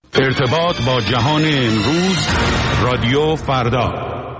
ارتباط با جهان امروز، رادیو فردا.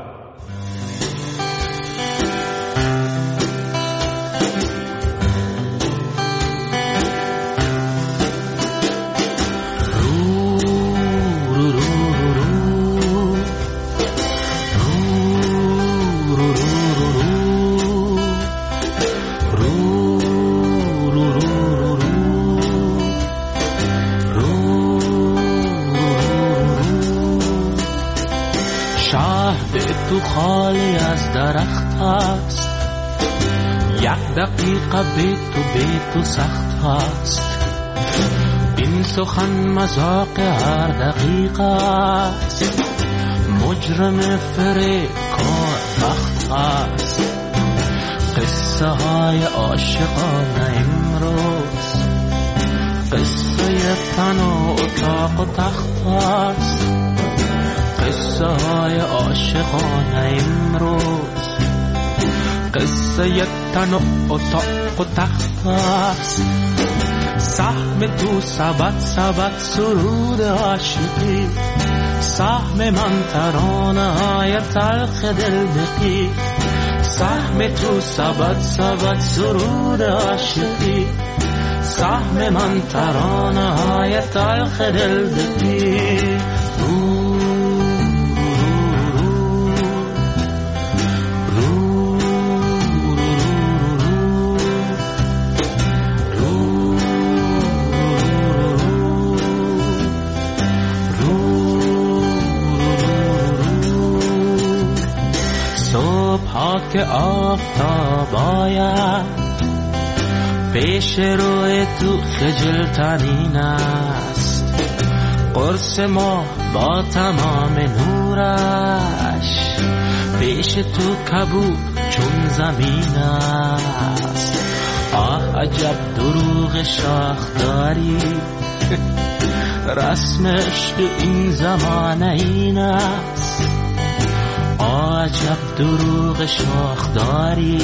تو خالی از درخت است، یک دقیقه به تو سخت است. این سخن مذاق هر دقیقه است، مجرم فریکار بخت است. قصه های عاشقانه امروز، قصه تن و اتاق و تخت است. قصه های عاشقانه امروز، قصه تن و اتاق و تخت است. سهم تو سبد سرود عاشقی، سهم من ترانه های تلخ دل بقی. سهم تو سبد سرود عاشقی، سهم من ترانه های تلخ دل بقی. که آفتاب آید پیش روی تو خجلترین است. قرص ما با تمام نورش پیش تو کبود چون زمین است. آه عجب دروغ شاخداری، رسمش تو این زمانه این است. عجب دروغ شاخداری،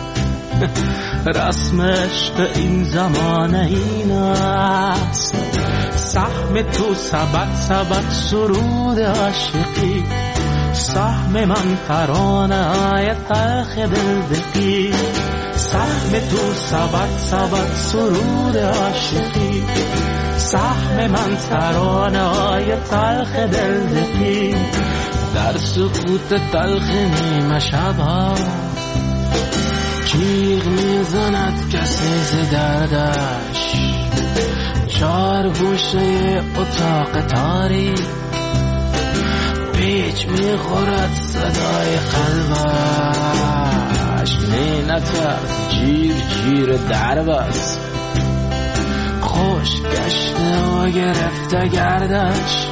رسمش به این زمانه این است. سهم تو سبد سرود عاشقی، سهم من ترانه های تلخ دل بقی. سهم تو سبد سرود عاشقی، سهم من ترانه های تلخ دل بقی. در سکوت تلخ نیمه شبها جیغ میزند کسی ز دردش. چار گوشه اتاق تاریک پیچ میخورد صدای قلبش. نینترس جیر درب است، خوش گشته و گرفته گردش.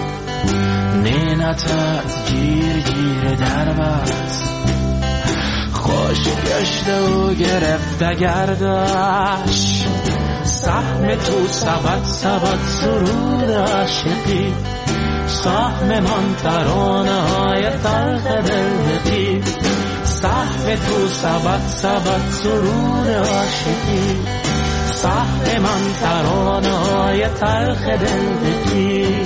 نینترس جیر درب است، خوش گشته و گرفته گردش. سهم تو سبد سرود عاشقی، سهم من ترانه های تلخ دل بقی. سهم تو سبد سرود عاشقی، سهم من ترانه های تلخ دل بقی.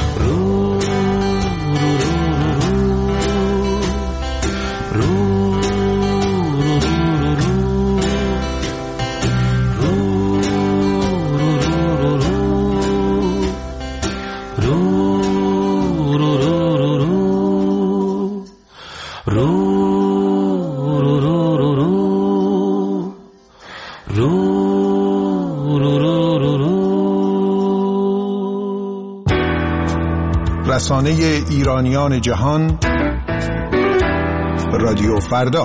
رسانه ایرانیان جهان، رادیو فردا.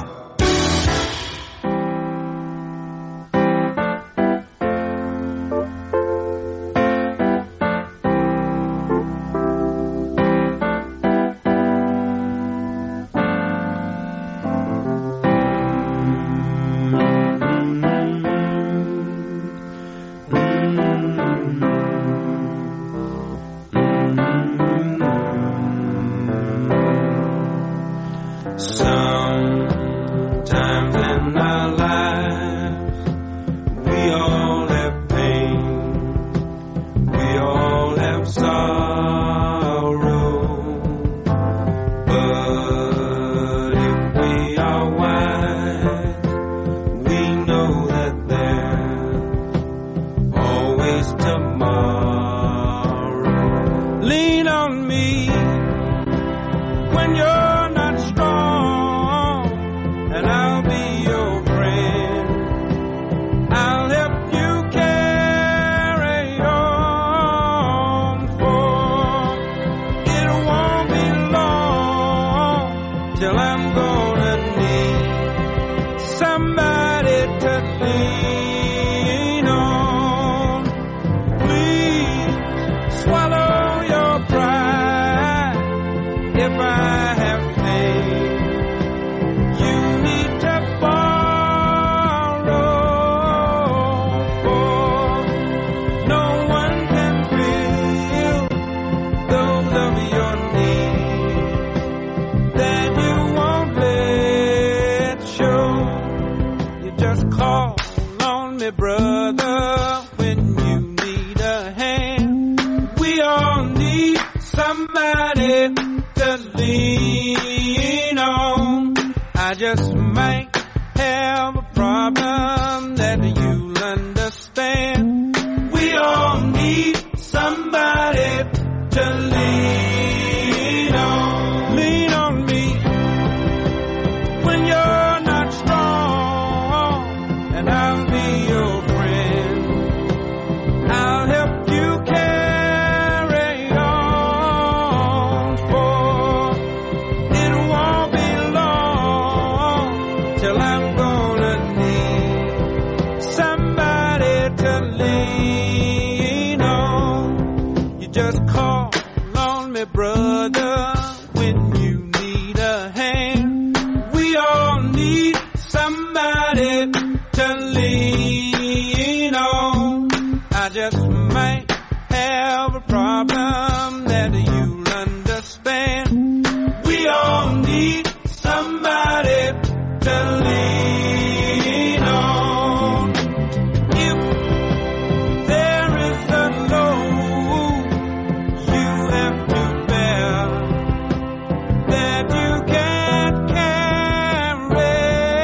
somebody to lean on. I just might have a problem that you'll understand. We all need somebody to lean on. Lean on me when you're not strong, and I'll be your friend. I'll help you carry on, for it won't be long till I'm gonna need somebody to lean on. You just call on me, brother, when you need a hand. We all need somebody to lean on. I just might have a problem that you'll understand. We all need somebody to lean on. If there is a load you have to bear that you can't carry,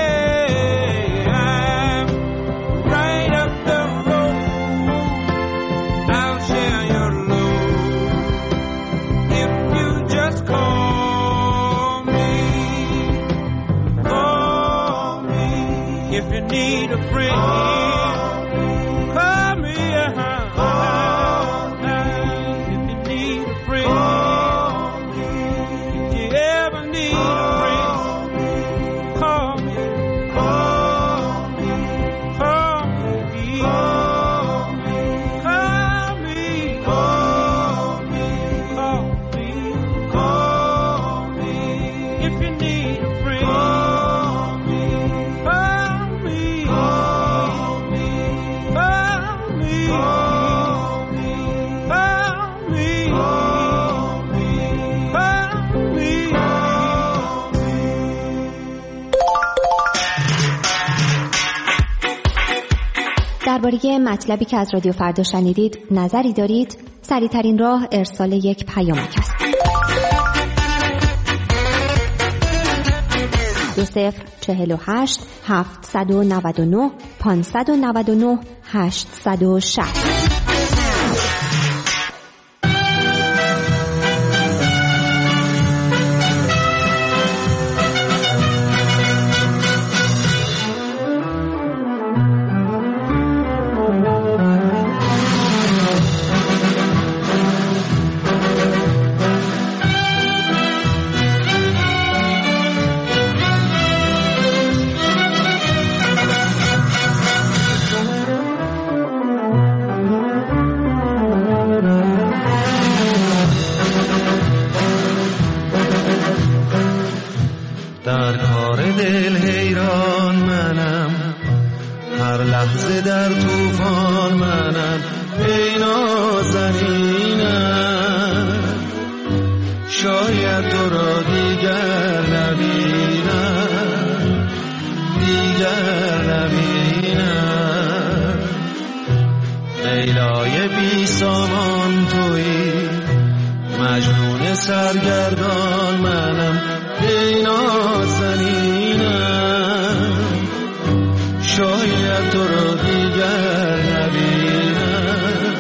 I'm right up the road. I'll share your load if you just call me. Call me if you need a friend. Call me if you need a friend. If you ever need a friend, call me. Call me. Call me. Call me. Call me. Call me. Call me. If you need a friend, call me. Call me. Call me. Call me. Call me. Call me. Call me. درباره مطلبی که از رادیو فردا شنیدید نظری دارید؟ سریع‌ترین راه ارسال یک پیامک است. 2048 799 599 860. در کار دل حیران منم، هر لحظه در طوفان منم. ای نازنینم، شاید تو را دیگر نبینم، دیگر نبینم. لیلای بی سامان تویی، مجنون سرگردان منم. ای نازنینم، شاید تو را دیگر نبینم،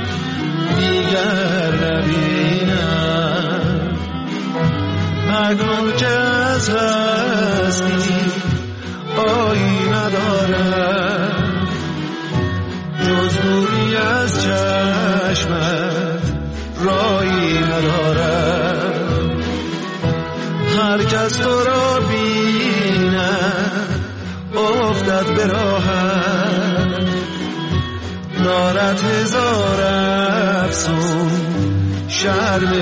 دیگر نبینم. مگنون که از هستی آیی ندارم، جز دوری از چشمت رایی ندارم. هر کس تو را بیند افتد به راهت، دارد هزار افسون شرم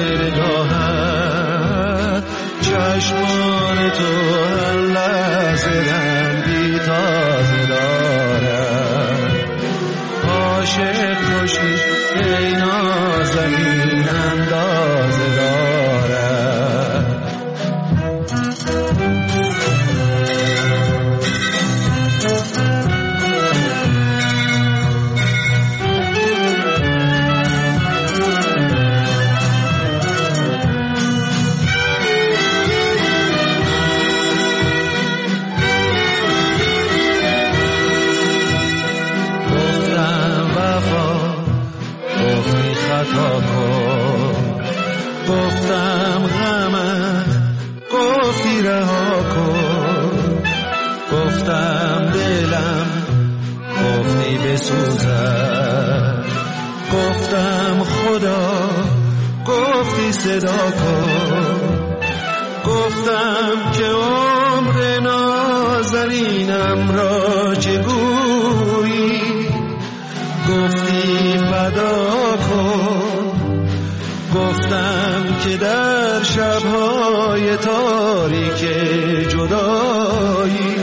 نگاهت. چشمان تو هر لحظه رنگی تازه دارد. عاشق کشی ای نازنین اندازه دارد. خطا کن. گفتم غمت، گفتی رها کن. گفتم دلم، گفتی بسوزد. گفتم خدا، گفتی صدا کن. گفتم که عمر نازنینم را چگویی، گفتی فدا کن. گفتم که در شبهای تاریک جدایی،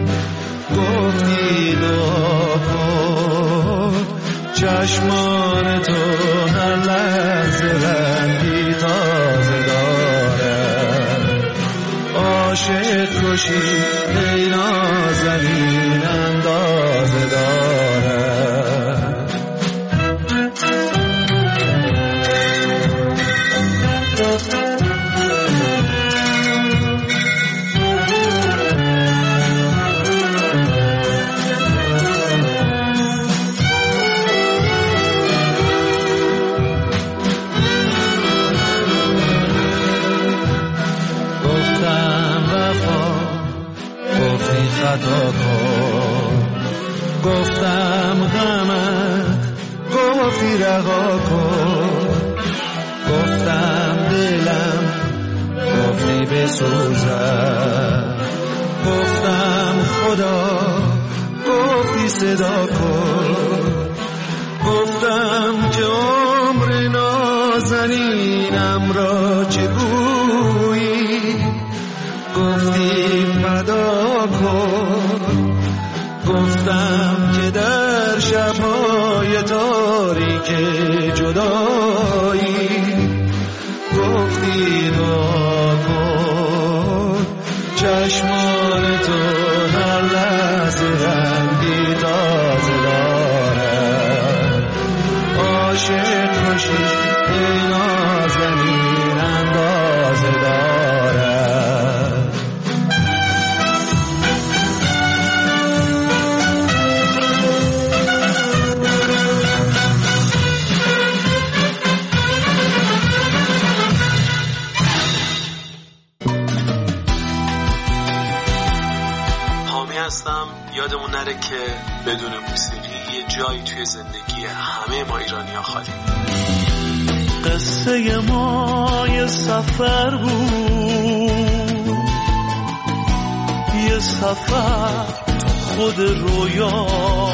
گفتی دعا کن. چشمان تو هر لحظه رنگی تازه دارد. عاشق کشی ای نازنین اندازه دارد. خطا کن. گفتم غمت، گفتی رها کن. گفتم دلم، گفتی بسوزد. گفتم خدا، گفتی صدا کن. گفتم که عمر نازنینم را چگویی، گفتی فدا کن. گفتم که در شبهای تاریک جدایی، گفتی دعا کن. چشمان تو هر لحظه رنگی تازه دارد. عاشق کشی ای نازنین اندازه دارد. یادمون نره که بدون موسیقی یه جایی توی زندگی همه ما ایرانی‌ها خالی. قصه ما یه سفر بود، یه سفر خود رویا.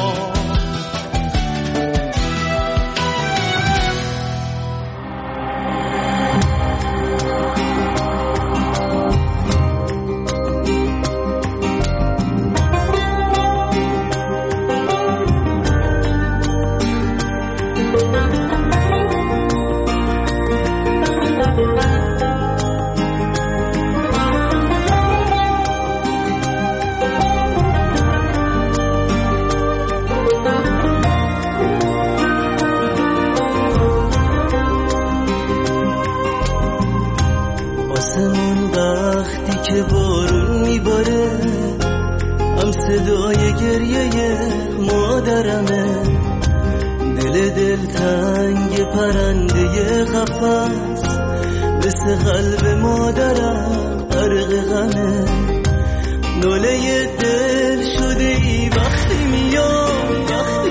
صدای گریه مادرمه، دل تنگ پرنده قفس، مثل قلب مادرم غرق غمه. ناله دل شده ای وقتی میام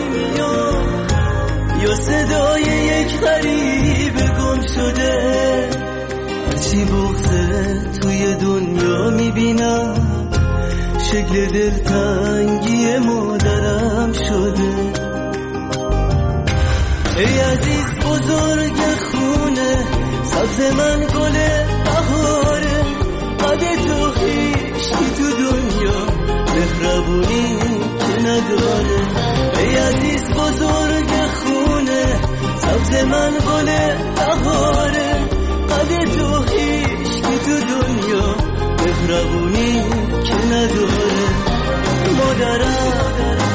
یا صدای یک غریب گم شده. هرچی بغضه توی دنیا میبینم، شکل دلتنگی مادرم شده. ای عزیز بزرگ خونه، سبز من گل بهاره. قد تو هیچکی تو دنیا مهربونی که نداره. ای عزیز بزرگ خونه، سبز من گل بهاره. قد تو هیچکی تو دنیا مهربونی که نداره. مادرم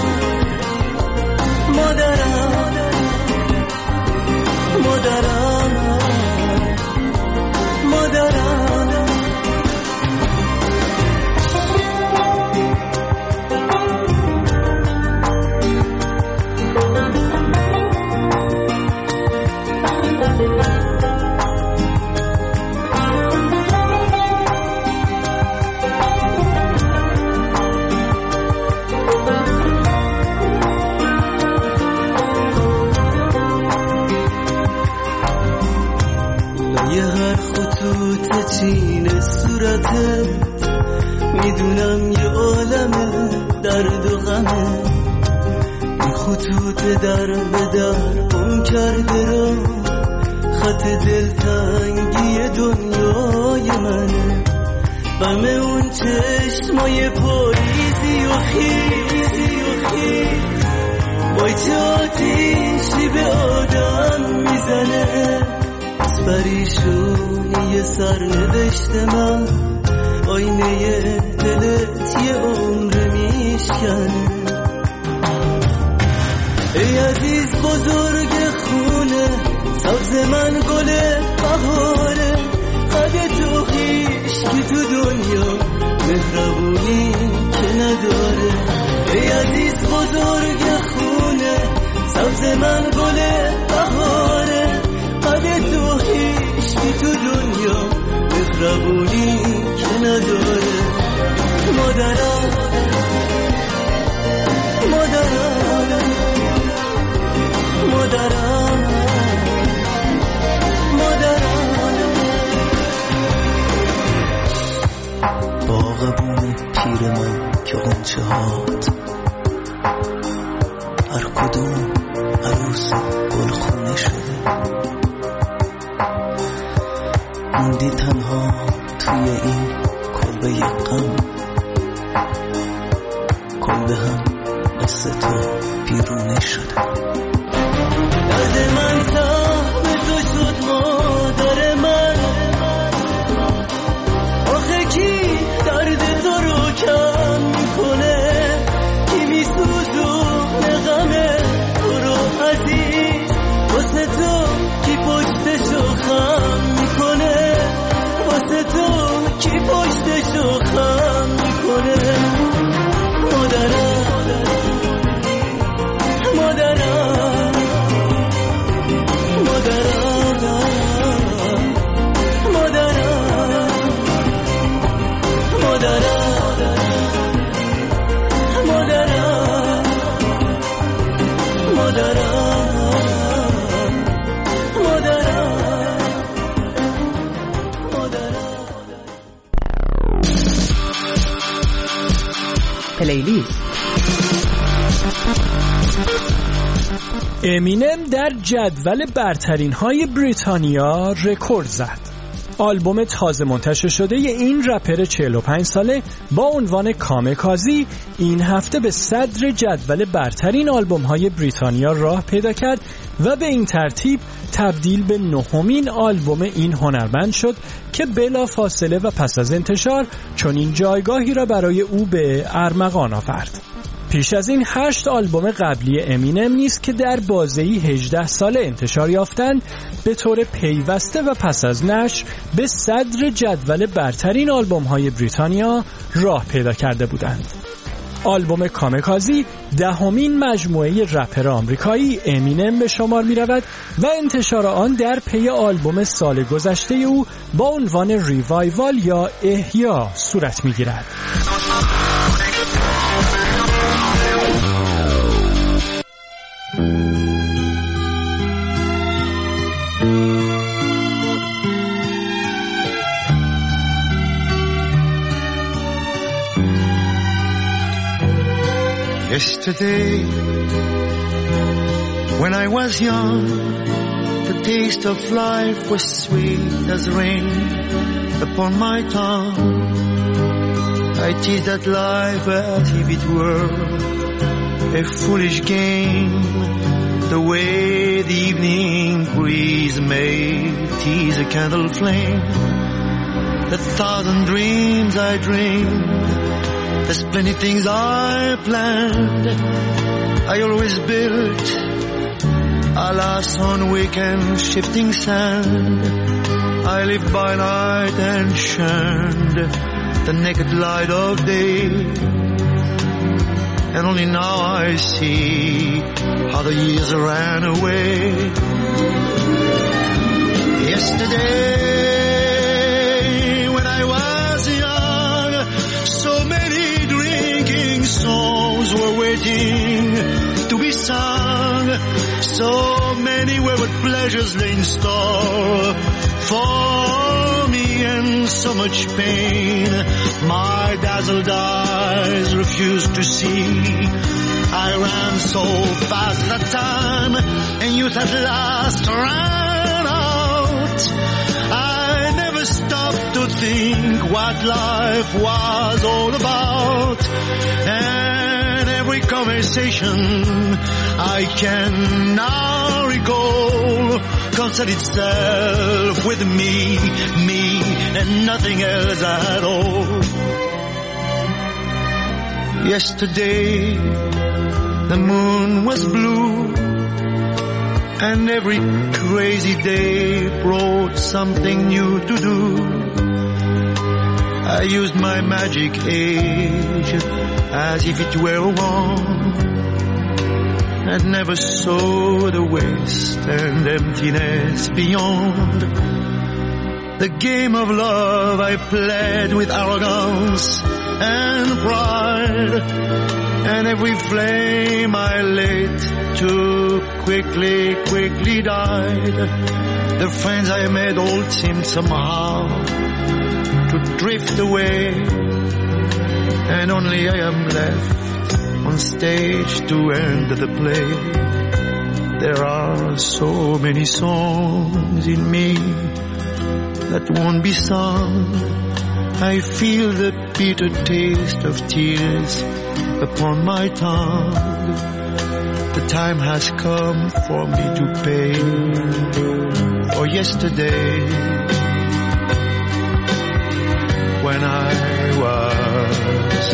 یه هر خطوط چین صورتت میدونم یه عالمه درد و غمه این خطوط در به در گم کرده را خط دلتنگی دنیای منه غم اون چشمای پاییزی و خیز وای چه آتیشی به آدم میزنه از پریشونی سرنوشت من آینه دلت یه عمر میشکنه ای عزیز بزرگ خونه سبز من گل بهاره قد تو هیچکی تو دنیا مهربونی که نداره ای عزیز بزرگ خونه سبز من گل بهاره قد تو هیچکی تو دنیا مهربونی که نداره مادرم باغبون پیر من که غنچه هات هر کدوم عروس گلخونه شده موندی تنها توی این کلبه غم کلبه هم مثل تو بیرونه شده درد من سهم تو شد مادر من آخه کی درد تو رو کم میکنه کی میسوزونه غم تو رو عزیز واسه تو کی پشتشو خم میکنه واسه تو کی پشتشو خم میکنه مادرم پلیلیست. امینم در جدول برترین های بریتانیا رکورد زد. آلبوم تازه منتشر شده این رپر 45 ساله با عنوان کامکازی این هفته به صدر جدول برترین آلبوم های بریتانیا راه پیدا کرد و به این ترتیب تبدیل به 9مین آلبوم این هنرمند شد که بلا فاصله و پس از انتشار چنین جایگاهی را برای او به ارمغان آورد. پیش از این 8 آلبوم قبلی امینم نیز که در بازه‌ای 18 ساله انتشار یافتند به طور پیوسته و پس از نشر به صدر جدول برترین آلبوم‌های بریتانیا راه پیدا کرده بودند. آلبوم کامکازی 10مین مجموعه رپر آمریکایی امینم به شمار می رود و انتشار آن در پی آلبوم سال گذشته او با عنوان ریوایوال یا احیا صورت می گیرد. Yesterday, when I was young, the taste of life was sweet as rain upon my tongue. I teased at life as if it were a foolish game, the way the evening breeze may tease a candle flame. The thousand dreams I dreamed, there's plenty things I planned. I always built, alas, on weekend shifting sand. I lived by night and shunned the naked light of day. And only now I see how the years ran away. Yesterday, when I was young, so many songs were waiting to be sung. So many wayward pleasures lay in store for me in so much pain. My dazzled eyes refused to see. I ran so fast that time, and youth at last ran out. I never stopped to think what life was all about. And every conversation I can now recall concerned itself with me, and nothing else at all. Yesterday the moon was blue, and every crazy day brought something new to do. I used my magic age as if it were a wand, and never saw the waste and emptiness beyond. The game of love I played with arrogance and pride, and every flame I lit too quickly died. The friends I made all seemed somehow to drift away, and only I am left on stage to end the play. There are so many songs in me that won't be sung. I feel the bitter taste of tears upon my tongue. The time has come for me to pay for yesterday, when I was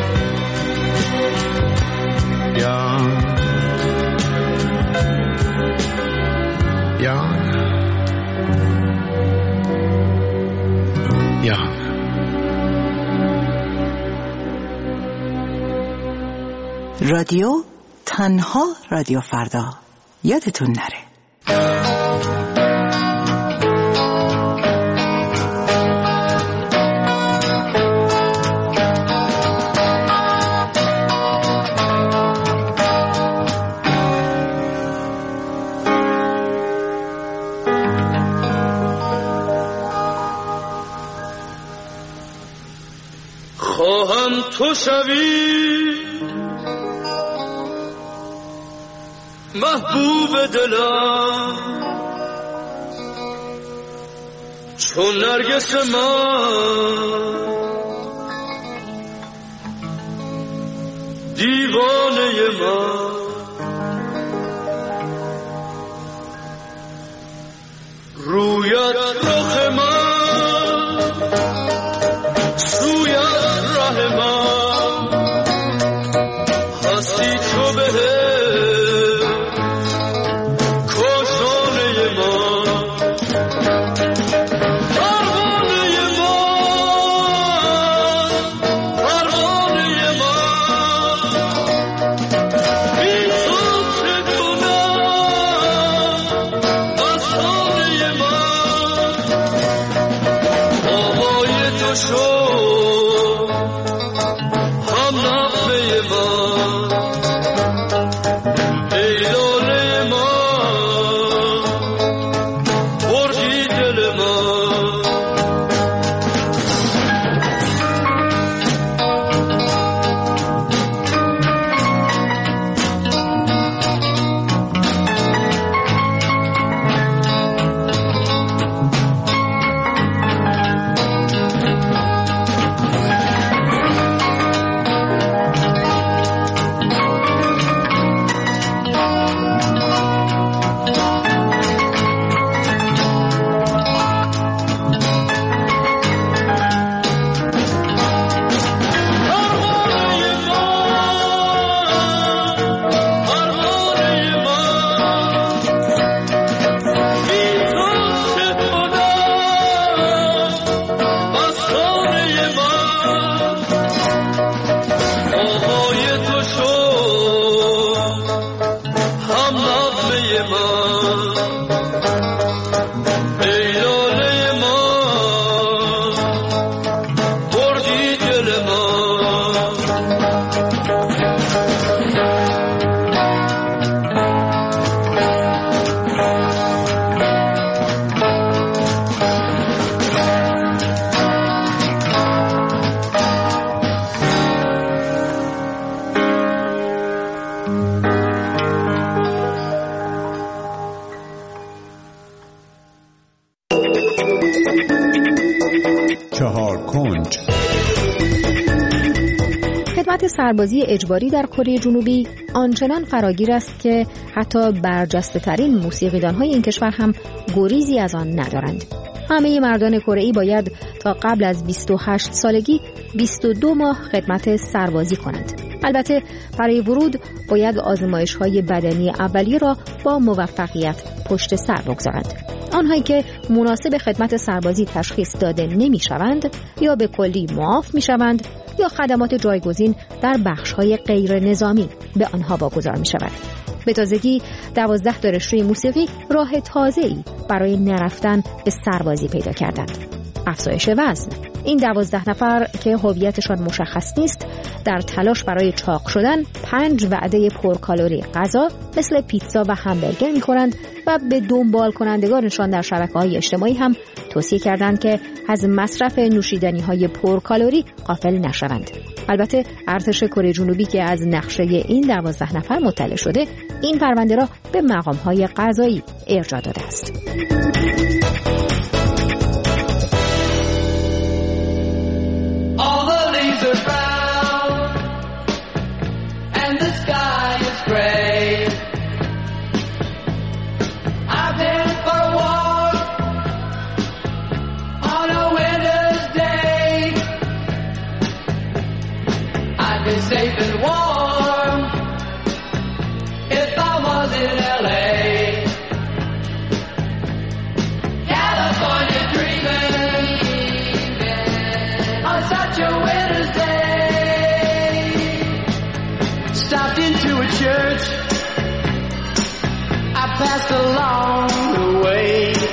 young. رادیو تنها رادیو فردا، یادتون نره. خواهم تو شوی محبوب دلم، چون نرگس من دیوانه من. رویت رخ من، سویت ره من، هستی تو بهه 4 کنج. خدمت سربازی اجباری در کره جنوبی آنچنان فراگیر است که حتی برجسته ترین موسیقیدان‌های این کشور هم گریزی از آن ندارند. همه مردان کره‌ای باید تا قبل از 28 سالگی 22 ماه خدمت سربازی کنند. البته برای ورود باید آزمایش‌های بدنی اولیه را با موفقیت پشت سر بگذارند. آنهایی که مناسب خدمت سربازی تشخیص داده نمی‌شوند یا به کلی معاف می‌شوند یا خدمات جایگزین در بخش‌های غیر نظامی به آنها واگذار می‌شود. به تازگی 12 دانشجوی موسیقی راه تازه‌ای برای نرفتن به سربازی پیدا کردند. افزایش وزن. این 12 نفر که هویتشان مشخص نیست در تلاش برای چاق شدن 5 وعده پرکالری غذا مثل پیتزا و همبرگر می‌خورند و به دنبال کنندگانشان در شبکه‌های اجتماعی هم توصیه کردند که از مصرف نوشیدنی‌های پرکالری غافل نشوند. البته ارتش کره جنوبی که از نقشه این 12 نفر مطلع شده این پرونده را به مقام‌های قضایی ارجاع داده است. Safe and warm if I was in LA. California dreaming on such a winter's day. Stopped into a church I passed along the way.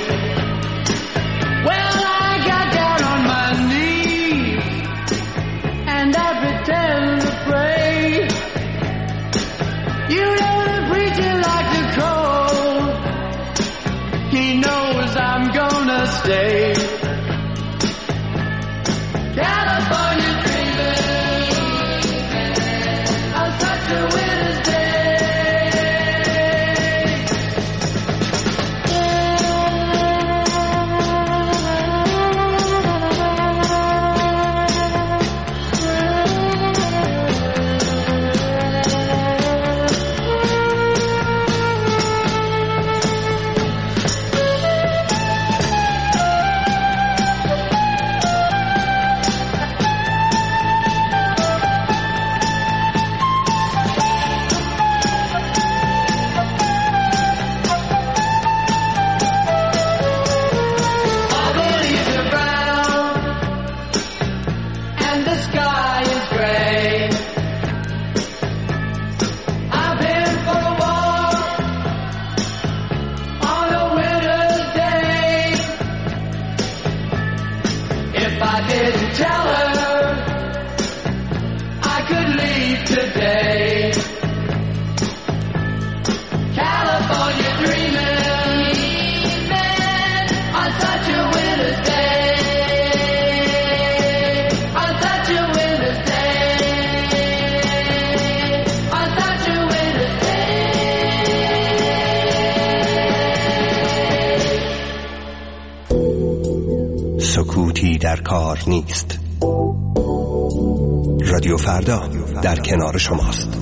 Well, I got down on my knees and I pretend to pray. You know the preacher like the cold. He knows I'm gonna stay. California dreaming on such a winter's day. سکوتی در کار نیست. رادیو فردا در کنار شماست.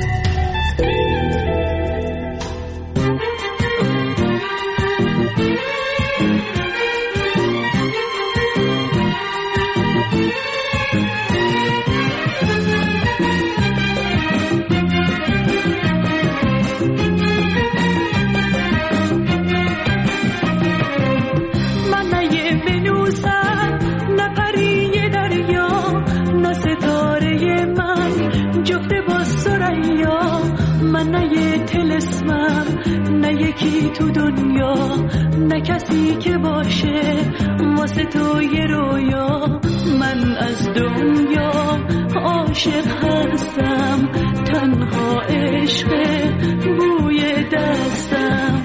یکی تو دنیا نه کسی که باشه واسه تو یه رویا. من از دنیا عاشق هستم، تنها عشق بوی دستم.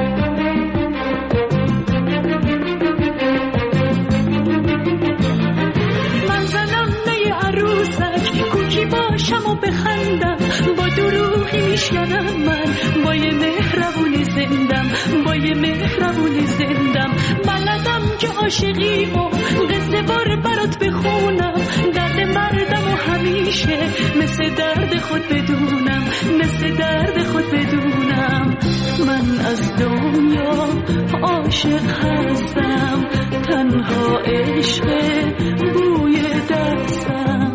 من زنم نه عروسک کوکی باشم و بخندم، با دروغی میشکنم من با یه مهربونی زندم، با یه مهربونی زندم. بلدم که عاشقی و قصه یه بار برات بخونم درد مردم و همیشه مثل درد خود بدونم، مثل درد خود بدونم. من از دنیا عاشق هستم، تنها عشق بوی دستم.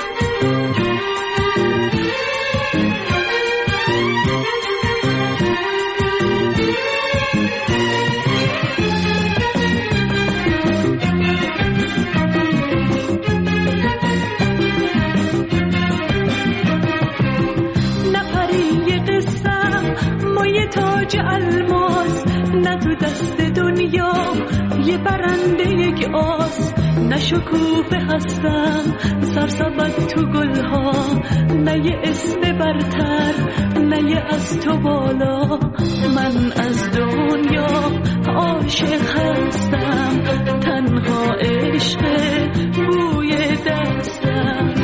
تاج الماس نه تو دست دنیا یه برنده یک آس، نه شکوفه هستم سرسبد تو گلها، نه یه اسم برتر نه یه از تو بالا. من از دنیا عاشق هستم، تنها عشق بوی دستم.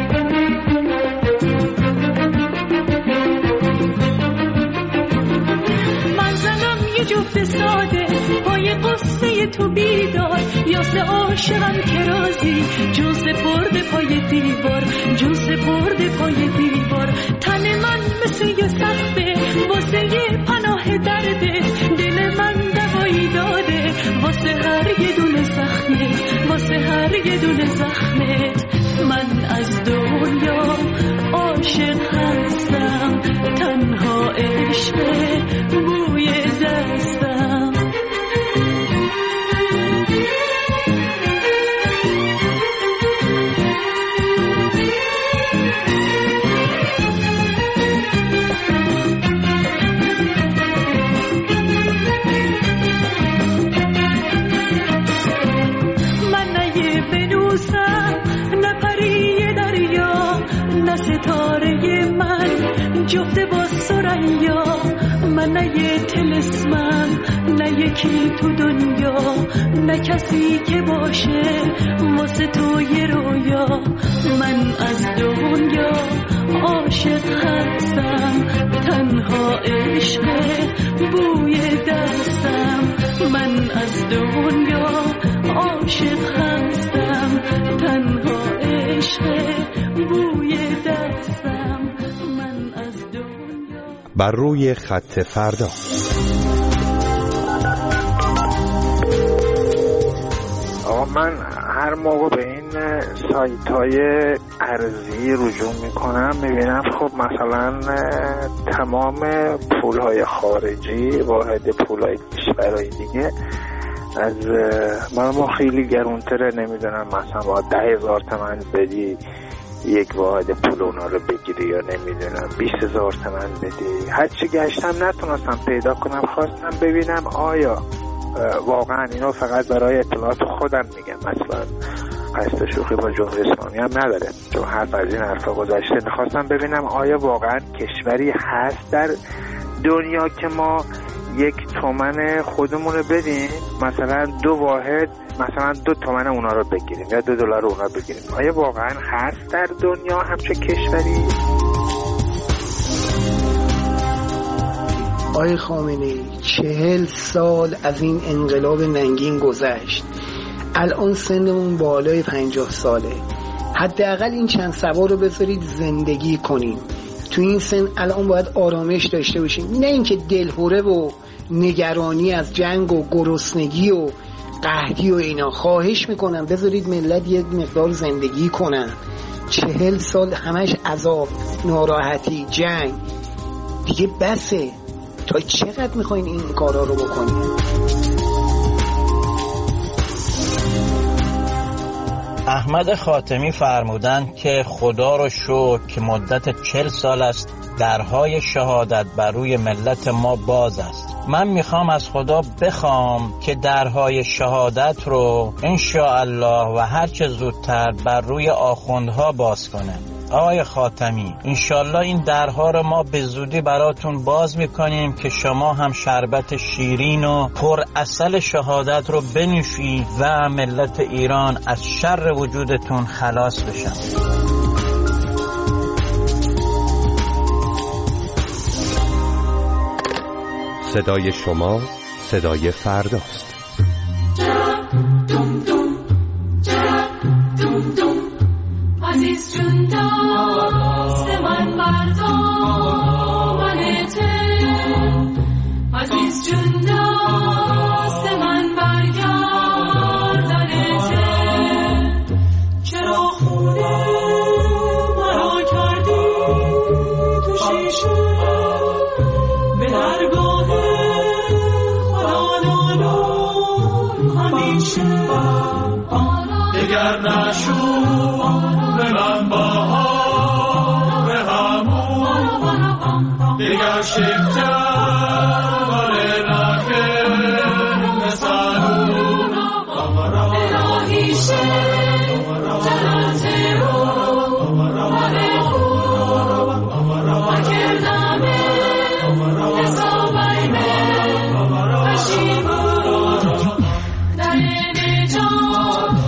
جفت ساده پای قصه تو بیدار، یاسه عاشقم که رازی جون سپرده پای دیوار، جون سپرده پای دیوار. تن من مثل یه سخته واسه یه پناه درده، دل من دوایی داده واسه هر یه دونه زخمت، واسه هر یه دونه زخمت. من از دنیا عاشق هستم، تنها عشق بوی دستم. من نه یه ونوسم نه پری دریا، نه ستاره من جفت با سریا. من نه یه طلسمم نه یکی تو دنیا، نه کسی که باشه واسه تو یه رویا. من از دنیا عاشق هستم، تنها عشق بوی دستم. من از دنیا عاشق هستم، تنها عشق بوی دستم. من از دنیا. بر روی خط فردا. من هر موقع به این سایت‌های ارزی رجوع میکنم میبینم خب مثلا تمام پول‌های خارجی واحد پول‌های کشورهای دیگه از ما خیلی گرونتره. نمیدونم مثلا با 10,000 تومان بدی یک واحد پول اونا رو بگیری یا نمیدونم 20,000 تومان بدی. هرچی گشتم نتونستم پیدا کنم. خواستم ببینم آیا واقعا اینو فقط برای اطلاعات خودم میگم، مثلا قصد شوخی با جمهوری اسلامی هم نداره، چون حرف از این حرفا گذاشته. میخواستم ببینم آیا واقعا کشوری هست در دنیا که ما 1 تومن خودمون رو بدیم مثلا 2 واحد مثلا 2 تومن اونا رو بگیریم یا $2 اونا بگیریم. آیا واقعا هست در دنیا همچه کشوری؟ آقای خامنه‌ای 40 سال از این انقلاب ننگین گذشت، الان سنمون بالای 50 ساله. حداقل این چند سوار رو بذارید زندگی کنیم. تو این سن الان باید آرامش داشته باشیم، نه اینکه دلهوره و نگرانی از جنگ و گرسنگی و قحطی و اینا. خواهش میکنم بذارید ملت یک مقدار زندگی کنن. 40 سال همش عذاب، ناراحتی، جنگ، دیگه بسه. تا چقدر میخواین این کارا رو بکنید؟ احمد خاتمی فرمودند که خدا رو شکر که مدت 40 سال است درهای شهادت بر روی ملت ما باز است. من میخوام از خدا بخوام که درهای شهادت رو انشاءالله و هرچه زودتر بر روی آخوندها باز کنه. آقای خاتمی انشالله این درها رو ما به زودی براتون باز میکنیم که شما هم شربت شیرین و پر عسل شهادت رو بنوشید و ملت ایران از شر وجودتون خلاص بشن. صدای شما صدای فرداست. دگر نشون به من بهار همون دگر شکر ولی نکن سالون الهی شد جلال تیرون ولی خون اکردمه حسابی من پشیمون در نجات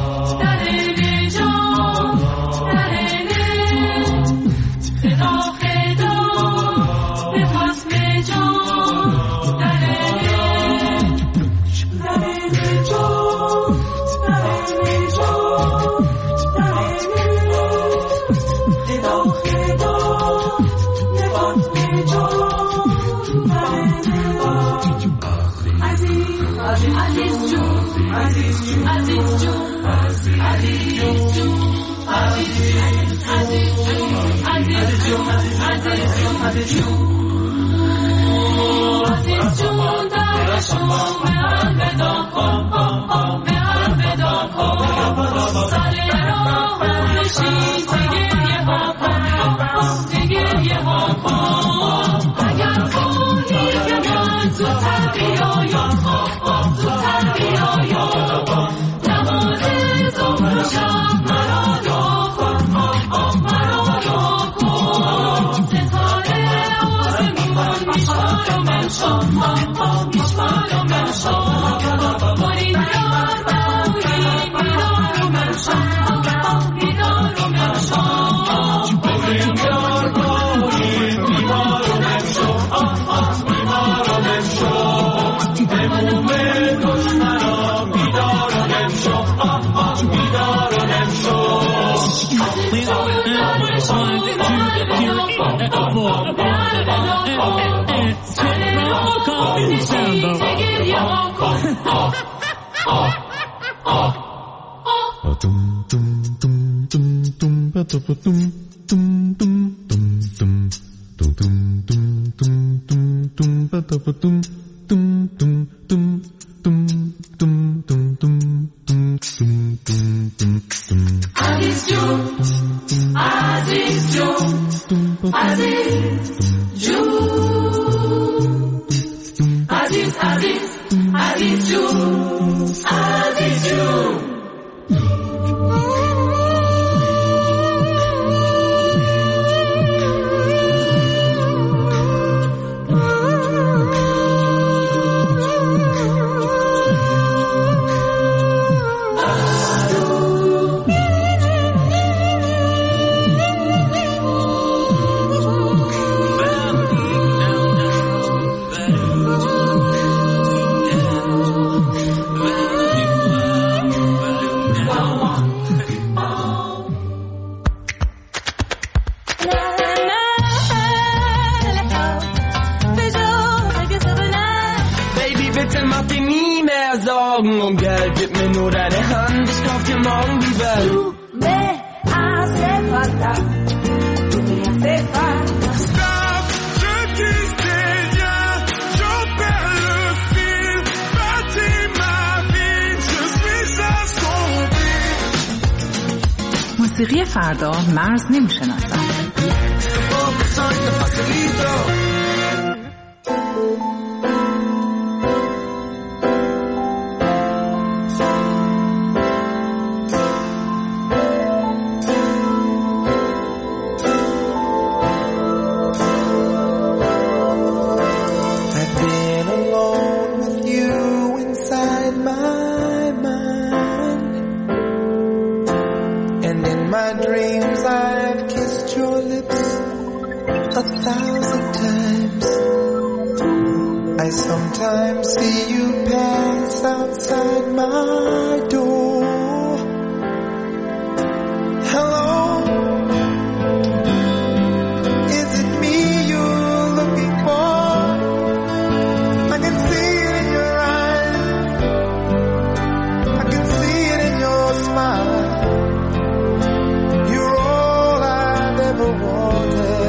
موسیقی فردا مرز نمی‌شناسد.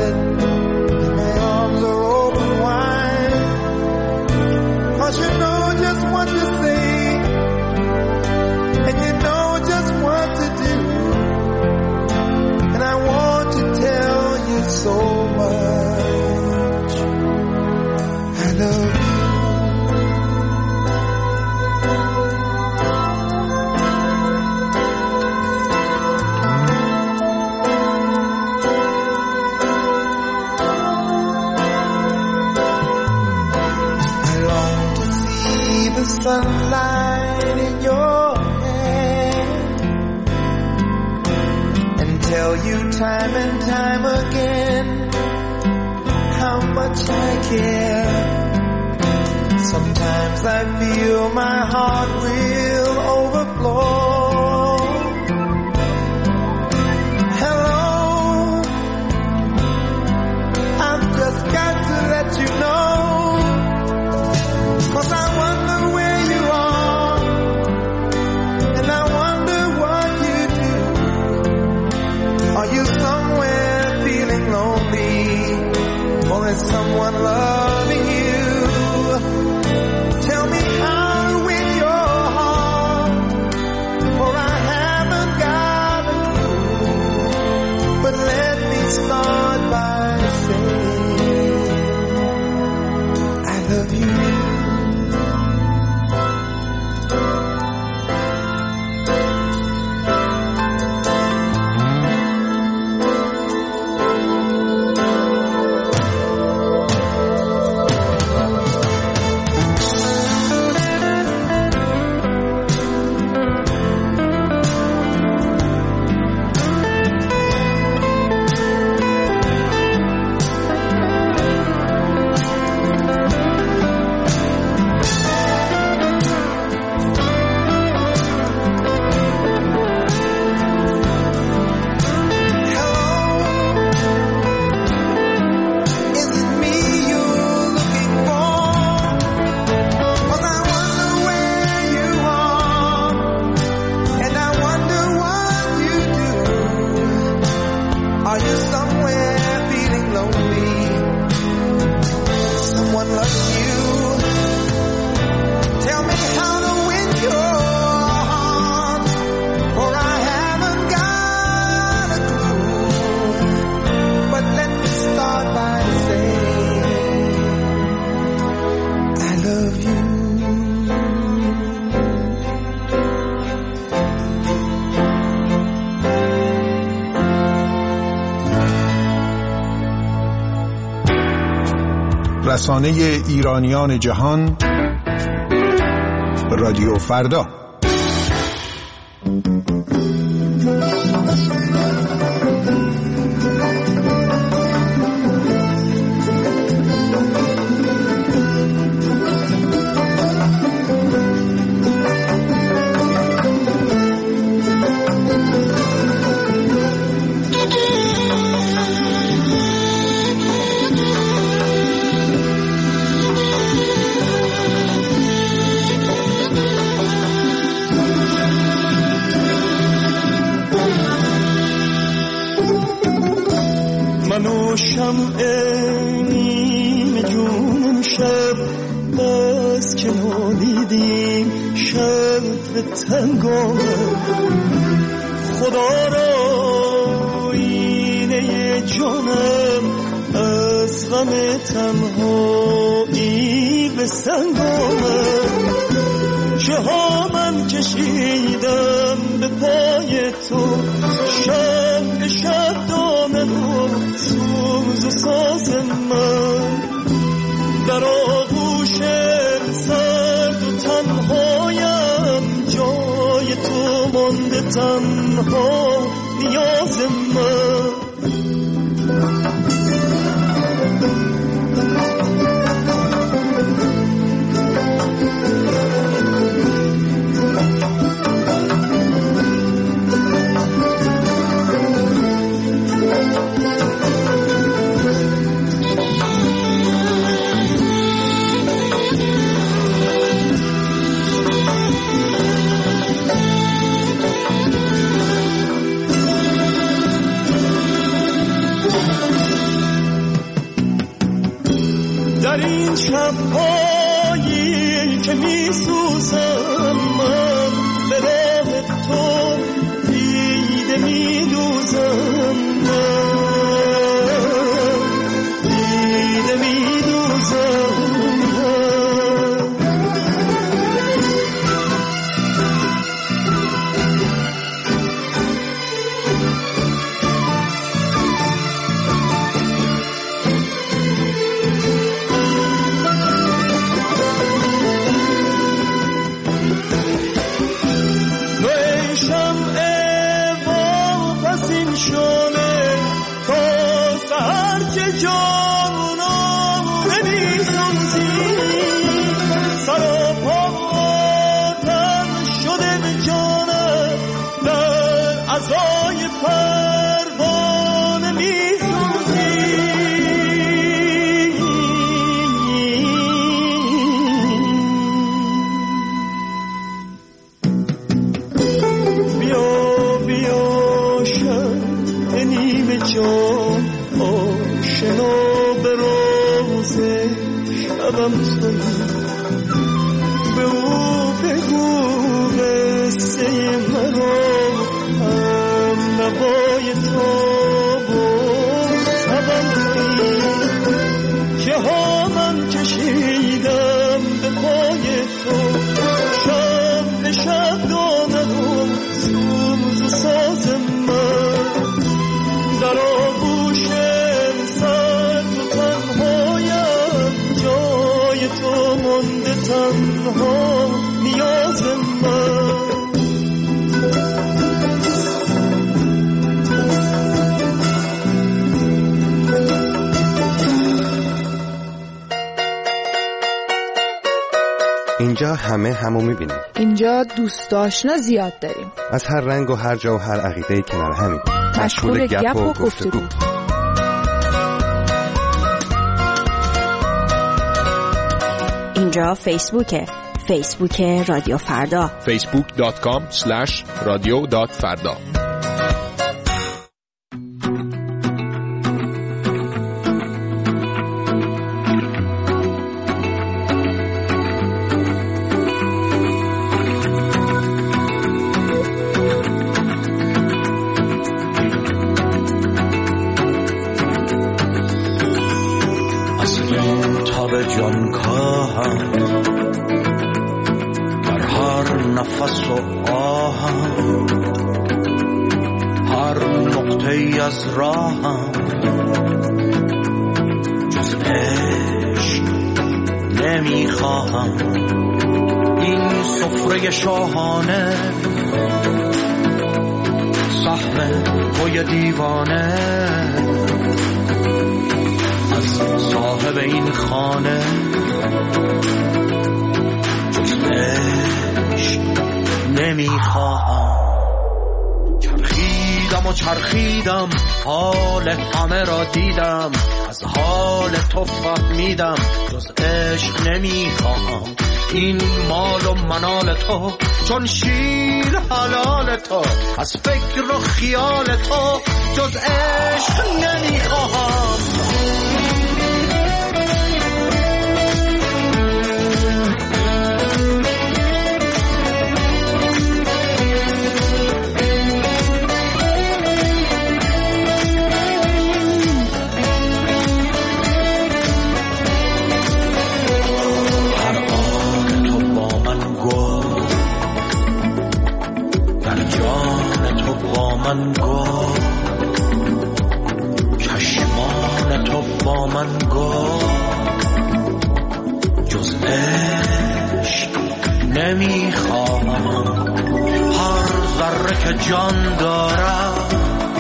You know time and time again how much I care. Sometimes I feel my heart will overflow. Hello, I've just got to let you know, 'cause I wonder where you are, and I wonder what you do. Are you somewhere feeling lonely, or is someone loving you? Tell me how to win your heart, for I haven't got a clue. But let me start by saying I love you. رسانه ایرانیان جهان، رادیو فردا. شمعی جونم شب بس که نالیدیم شب تنگامه خدا را اینه جانم از غم تنهایی به سنگامه چه ها من کشیدم به پای تو شب به شب دامن سوز و ساز من در آغوش سرد و تنهایم جای تو مانده تنها نیاز من در این شب‌هایی که می‌سوزم من به راه تو دیده می‌دوزم دیده می‌دوزم جان آشنا به روز شبم تویی به او بگو قصه مرا هم نوای تاب و شبم تویی که ها من کشیدم به پای تو شب به شب دامن و سوز و ساز من در آغوش سرد و تنهایم جای تو مانده تنها نیاز من اینجا همه همو میبینیم. اینجا دوست آشنا زیاد داریم. از هر رنگ و هر جا و هر عقیده‌ای کنار همیم. مشغول گپ و گفتگو. اینجا فیسبوکه. فیسبوک رادیو فردا. facebook.com/radio.farda. نفس و آهم هر نقطه از راهم جز عشق نمیخواهم این سفره شاهانه سهم پای دیوانه از صاحب این خانه جز عشق نمیخواهم چرخیدم و چرخیدم حال همه را دیدم از حال تو فهمیدم جز عشق نمیخواهم این مال و منال تو چون شیر حلال تو از فکر و خیال تو جز عشق نمیخواهم من گو چشمان تو با من گو جز عشق نمیخواهم هر ذره که جان دارم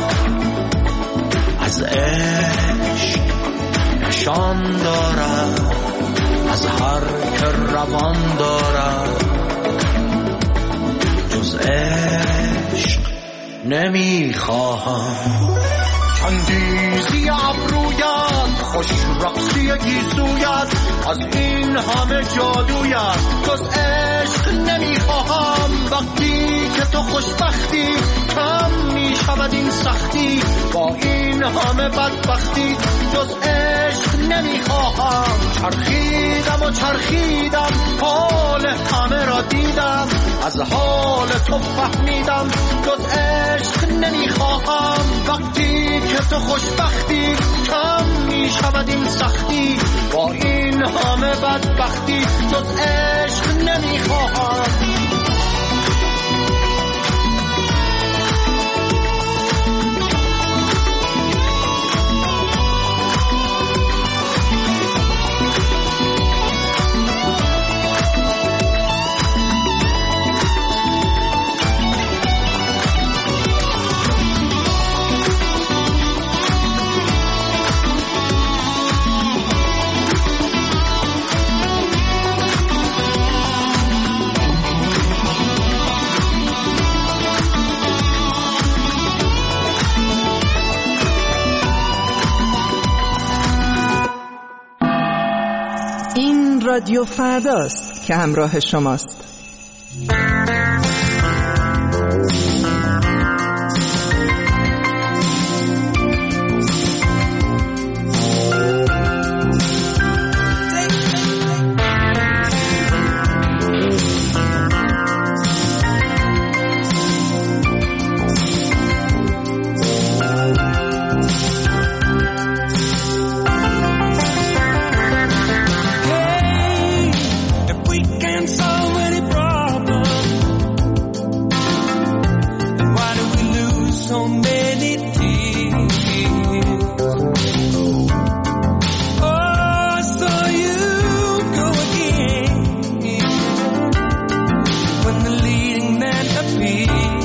از عشق نشان دارم از هر که روان دارم جز عشق نمیخواهم چندیزی ابرویت خوش رقصی گیسویت از این همه جادویت جز عشق نمیخواهم وقتی که تو خوشبختی کم میشود این سختی با این همه بدبختی جز عشق نمیخواهم چرخیدم و چرخیدم حال همه را دیدم از حال تو فهمیدم جز عشق نمیخواهم وقتی که تو خوشبختی کم میشود این سختی با این همه بدبختی جز عشق نمیخواهم رادیو فرداست که همراه شماست. and a peace.